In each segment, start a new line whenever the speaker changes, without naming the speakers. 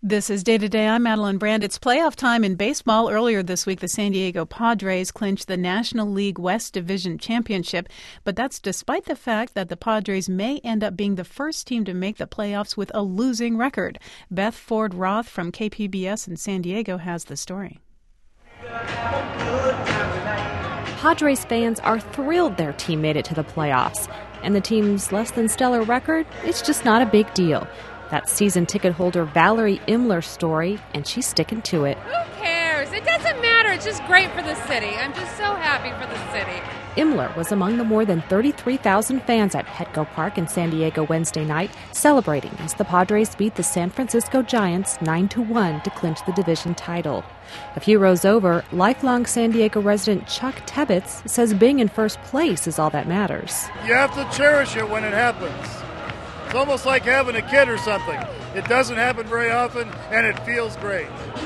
This is Day to Day. I'm Madeline Brand. It's playoff time in baseball. Earlier this week, the San Diego Padres clinched the National League West Division Championship, but that's despite the fact that the Padres may end up being the first team to make the playoffs with a losing record. Beth Ford Roth from KPBS in San Diego has the story.
Padres fans are thrilled their team made it to the playoffs, and the team's less than stellar record, it's just not a big deal. That's season ticket holder Valerie Imler's story, and she's sticking to it.
Who cares? It doesn't matter. It's just great for the city. I'm just so happy for the city.
Imler was among the more than 33,000 fans at Petco Park in San Diego Wednesday night, celebrating as the Padres beat the San Francisco Giants 9-1 to clinch the division title. A few rows over, lifelong San Diego resident Chuck Tebbetts says being in first place is all that matters.
You have to cherish it when it happens. It's almost like having a kid or something. It doesn't happen very often, and it feels great.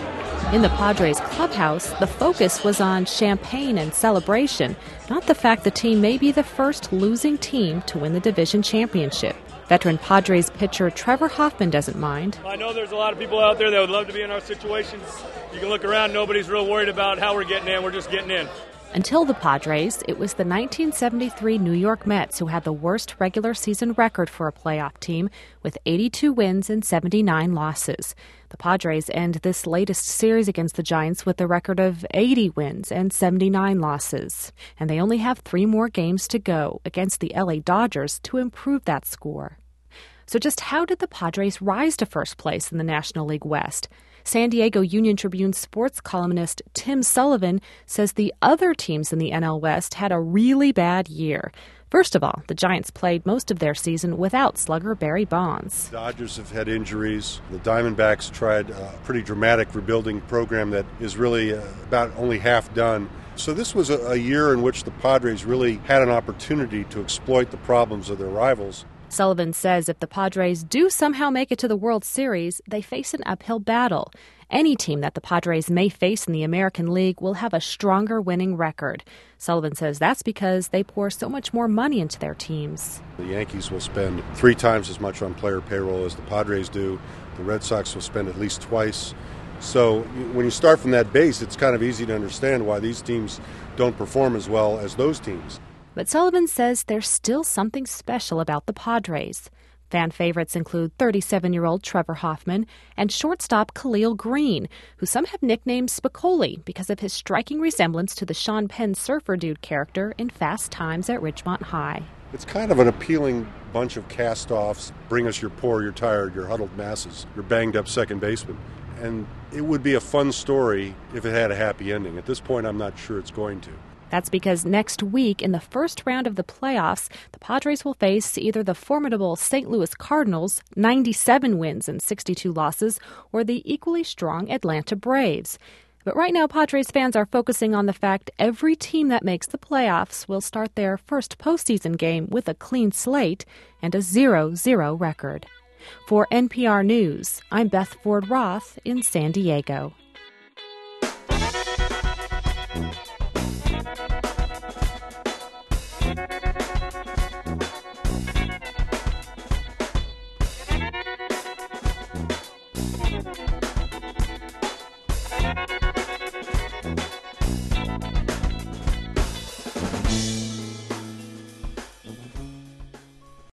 In the Padres clubhouse, the focus was on champagne and celebration, not the fact the team may be the first losing team to win the division championship. Veteran Padres pitcher Trevor Hoffman doesn't mind.
I know there's a lot of people out there that would love to be in our situations. You can look around, nobody's real worried about how we're getting in, we're just getting in.
Until the Padres, it was the 1973 New York Mets who had the worst regular season record for a playoff team, with 82 wins and 79 losses. The Padres end this latest series against the Giants with a record of 80 wins and 79 losses. And they only have 3 more games to go against the LA Dodgers to improve that score. So just how did the Padres rise to first place in the National League West? San Diego Union Tribune sports columnist Tim Sullivan says the other teams in the NL West had a really bad year. First of all, the Giants played most of their season without slugger Barry Bonds.
The Dodgers have had injuries. The Diamondbacks tried a pretty dramatic rebuilding program that is really about only half done. So this was a year in which the Padres really had an opportunity to exploit the problems of their rivals.
Sullivan says if the Padres do somehow make it to the World Series, they face an uphill battle. Any team that the Padres may face in the American League will have a stronger winning record. Sullivan says that's because they pour so much more money into their teams.
The Yankees will spend 3 times as much on player payroll as the Padres do. The Red Sox will spend at least twice. So when you start from that base, it's kind of easy to understand why these teams don't perform as well as those teams.
But Sullivan says there's still something special about the Padres. Fan favorites include 37-year-old Trevor Hoffman and shortstop Khalil Green, who some have nicknamed Spicoli because of his striking resemblance to the Sean Penn Surfer Dude character in Fast Times at Ridgemont High.
It's kind of an appealing bunch of cast-offs. Bring us your poor, your tired, your huddled masses, your banged-up second baseman. And it would be a fun story if it had a happy ending. At this point, I'm not sure it's going to.
That's because next week, in the first round of the playoffs, the Padres will face either the formidable St. Louis Cardinals, 97 wins and 62 losses, or the equally strong Atlanta Braves. But right now, Padres fans are focusing on the fact every team that makes the playoffs will start their first postseason game with a clean slate and a 0-0 record. For NPR News, I'm Beth Ford Roth in San Diego.